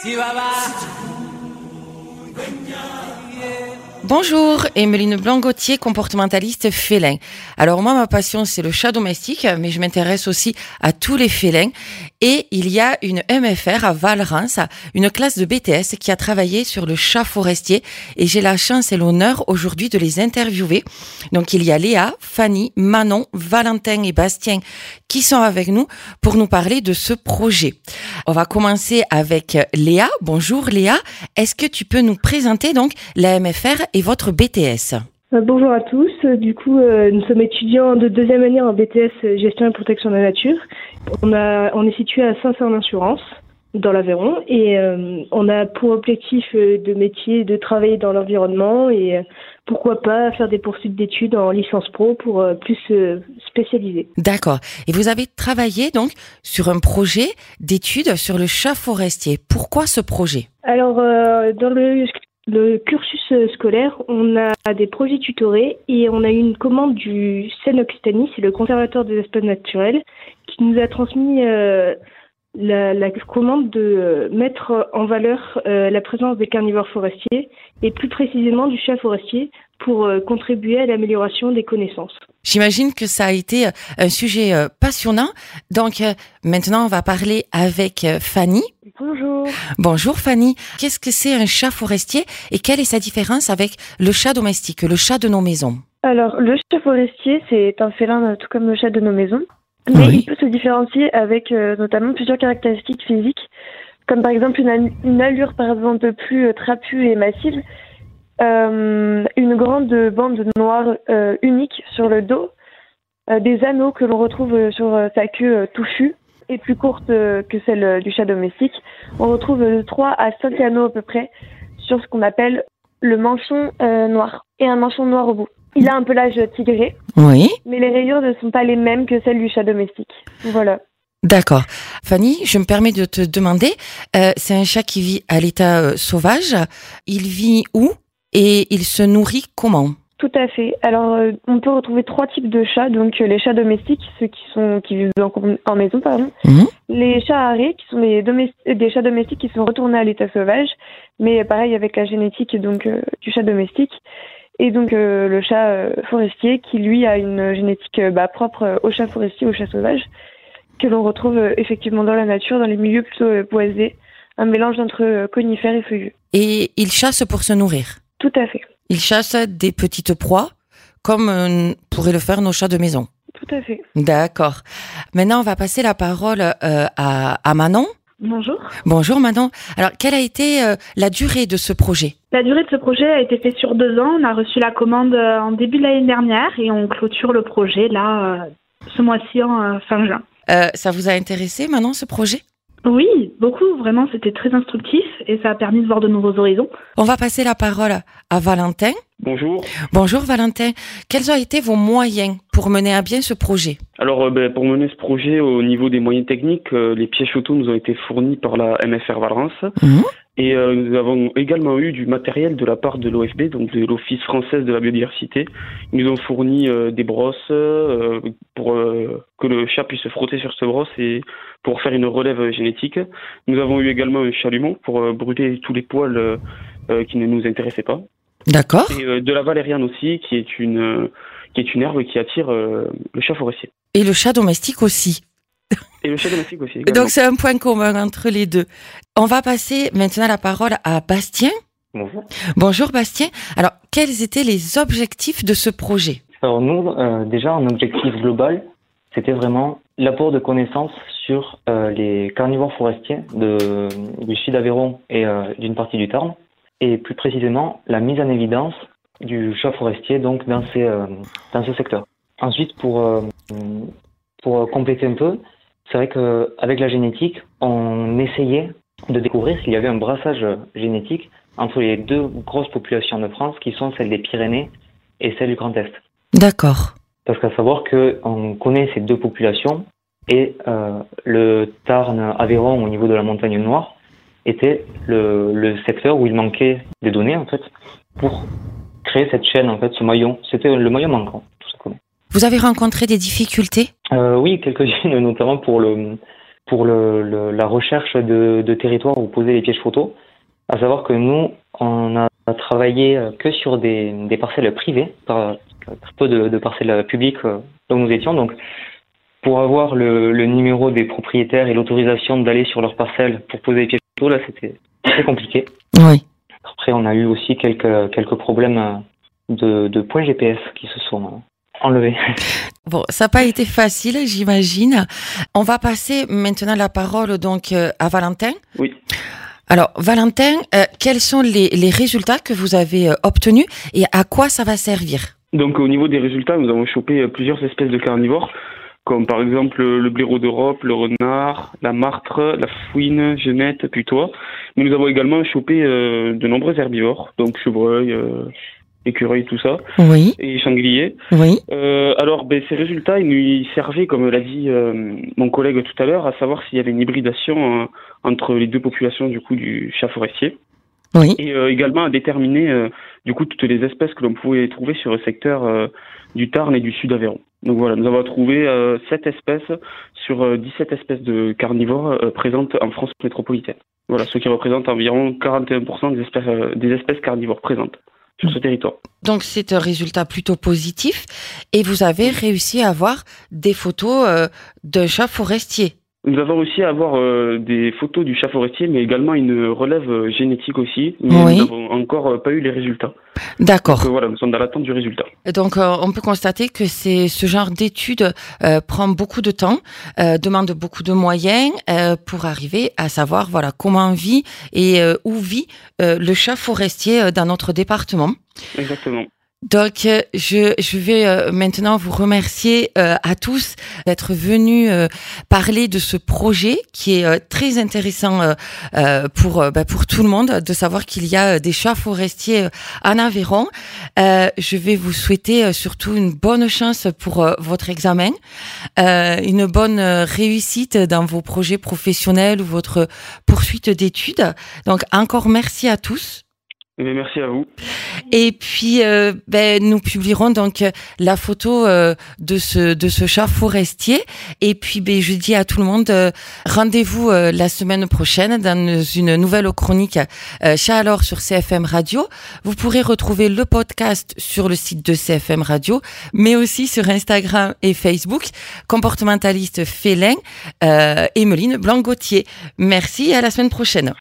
Bonjour, Emeline Blanc-Gauthier, comportementaliste félin. Alors moi, ma passion, c'est le chat domestique, mais je m'intéresse aussi à tous les félins. Et il y a une MFR à Valrens, une classe de BTS qui a travaillé sur le chat forestier. Et j'ai la chance et l'honneur aujourd'hui de les interviewer. Donc il y a Léa, Fanny, Manon, Valentin et Bastien qui sont avec nous pour nous parler de ce projet. On va commencer avec Léa. Bonjour Léa, est-ce que tu peux nous présenter donc la MFR et votre BTS? Bonjour à tous. Du coup, nous sommes étudiants de deuxième année en BTS Gestion et Protection de la Nature. On est situé à Saint-Cyr-en-Assurance, dans l'Aveyron, et on a pour objectif de métier de travailler dans l'environnement et pourquoi pas faire des poursuites d'études en licence pro pour plus spécialiser. D'accord. Et vous avez travaillé donc sur un projet d'études sur le chat forestier. Pourquoi ce projet? Alors, dans le cursus scolaire, on a des projets tutorés et on a eu une commande du CNE-Occitanie, c'est le conservatoire des espaces naturels, qui nous a transmis la commande de mettre en valeur la présence des carnivores forestiers et plus précisément du chat forestier pour contribuer à l'amélioration des connaissances. J'imagine que ça a été un sujet passionnant. Donc maintenant, on va parler avec Fanny. Bonjour. Bonjour Fanny. Qu'est-ce que c'est un chat forestier et quelle est sa différence avec le chat domestique, le chat de nos maisons? Alors, le chat forestier, c'est un félin tout comme le chat de nos maisons, mais il peut se différencier avec notamment plusieurs caractéristiques physiques, comme par exemple une allure par exemple plus trapue et massive, une grande bande noire unique sur le dos, des anneaux que l'on retrouve sur sa queue touffue et plus courte que celle du chat domestique. On retrouve de 3 à 5 anneaux à peu près sur ce qu'on appelle le manchon noir et un manchon noir au bout. Il a un pelage tigré, oui, mais les rayures ne sont pas les mêmes que celles du chat domestique. Voilà. D'accord. Fanny, je me permets de te demander, c'est un chat qui vit à l'état sauvage. Il vit où et il se nourrit comment? Tout à fait. Alors, on peut retrouver 3 types de chats. Donc, les chats domestiques, ceux qui vivent en maison, pardon. Mmh. Les chats arrêts, qui sont des chats domestiques qui sont retournés à l'état sauvage, mais pareil avec la génétique donc du chat domestique. Et donc, le chat forestier, qui lui a une génétique propre au chat forestier, au chat sauvage, que l'on retrouve effectivement dans la nature, dans les milieux plutôt boisés, un mélange entre conifères et feuillus. Et il chasse pour se nourrir? Tout à fait. Il chasse des petites proies, comme pourraient le faire nos chats de maison. Tout à fait. D'accord. Maintenant, on va passer la parole à Manon. Bonjour. Bonjour Manon. Alors, quelle a été la durée de ce projet? La durée de ce projet a été faite sur 2 ans. On a reçu la commande en début de l'année dernière et on clôture le projet là, ce mois-ci en fin juin. Ça vous a intéressé Manon, ce projet? Oui, beaucoup. Vraiment, c'était très instructif et ça a permis de voir de nouveaux horizons. On va passer la parole à Valentin. Bonjour. Bonjour Valentin. Quels ont été vos moyens pour mener à bien ce projet? Alors, pour mener ce projet, au niveau des moyens techniques, les pièges auto nous ont été fournis par la MFR Valrens. Mmh. Et nous avons également eu du matériel de la part de l'OFB, donc de l'Office française de la biodiversité. Ils nous ont fourni des brosses pour que le chat puisse se frotter sur ce brosse et pour faire une relève génétique. Nous avons eu également un chalumeau pour brûler tous les poils qui ne nous intéressaient pas. D'accord. Et de la valériane aussi, qui est une herbe qui attire le chat forestier. Et le chat domestique aussi. Et le chat domestique aussi, également. Donc c'est un point commun entre les deux. On va passer maintenant la parole à Bastien. Bonjour. Bonjour Bastien. Alors, quels étaient les objectifs de ce projet? Alors nous, déjà, un objectif global, c'était vraiment l'apport de connaissances sur les carnivores forestiers du Sud d'Aveyron et d'une partie du Tarn, et plus précisément la mise en évidence du chat forestier donc dans ce secteur. Ensuite, pour compléter un peu, c'est vrai qu'avec la génétique, on essayait de découvrir s'il y avait un brassage génétique entre les 2 grosses populations de France, qui sont celles des Pyrénées et celle du Grand Est. D'accord. Parce qu'à savoir qu'on connaît ces 2 populations, et le Tarn-Aveyron au niveau de la Montagne Noire était le secteur où il manquait des données en fait pour créer cette chaîne en fait, ce maillon. C'était le maillon manquant, tout simplement. Vous avez rencontré des difficultés? Oui, quelques-unes, notamment pour pour la recherche de territoires où poser les pièges photos. À savoir que nous, on a travaillé que sur des parcelles privées, très peu de parcelles publiques là où nous étions. Donc, pour avoir le numéro des propriétaires et l'autorisation d'aller sur leurs parcelles pour poser les pièges photos, là, c'était très compliqué. Oui. Après, on a eu aussi quelques problèmes de points GPS qui se sont enlevés. Bon, ça n'a pas été facile, j'imagine. On va passer maintenant la parole donc à Valentin. Oui. Alors, Valentin, quels sont les résultats que vous avez obtenus et à quoi ça va servir? Donc, au niveau des résultats, nous avons chopé plusieurs espèces de carnivores, comme par exemple le blaireau d'Europe, le renard, la martre, la fouine, genette, putois. Mais nous avons également chopé de nombreux herbivores, donc chevreuil, écureuil, tout ça, Oui. et sanglier. Oui. Alors, ces résultats, ils nous servaient, comme l'a dit mon collègue tout à l'heure, à savoir s'il y avait une hybridation entre les deux populations du coup du chat forestier. Oui. Et également à déterminer du coup toutes les espèces que l'on pouvait trouver sur le secteur du Tarn et du Sud-Aveyron. Donc voilà, nous avons trouvé 7 espèces sur 17 espèces de carnivores présentes en France métropolitaine. Voilà, ce qui représente environ 41% des espèces carnivores présentes sur ce territoire. Donc c'est un résultat plutôt positif et vous avez réussi à avoir des photos d'un chat forestier. Nous avons réussi à avoir des photos du chat forestier, mais également une relève génétique aussi. Mais Oui. nous n'avons encore pas eu les résultats. D'accord. Donc voilà, nous sommes dans l'attente du résultat. Donc on peut constater que ce genre d'étude prend beaucoup de temps, demande beaucoup de moyens pour arriver à savoir voilà comment vit et où vit le chat forestier dans notre département. Exactement. Donc, je vais maintenant vous remercier à tous d'être venus parler de ce projet qui est très intéressant pour tout le monde, de savoir qu'il y a des chats forestiers en Aveyron. Je vais vous souhaiter surtout une bonne chance pour votre examen, une bonne réussite dans vos projets professionnels ou votre poursuite d'études. Donc, encore merci à tous. Merci à vous. Et puis, nous publierons donc la photo de ce chat forestier. Et puis, je dis à tout le monde, rendez-vous la semaine prochaine dans une nouvelle chronique Chat alors sur CFM Radio. Vous pourrez retrouver le podcast sur le site de CFM Radio, mais aussi sur Instagram et Facebook. Comportementaliste félin, Emeline Blanc-Gauthier. Merci et à la semaine prochaine.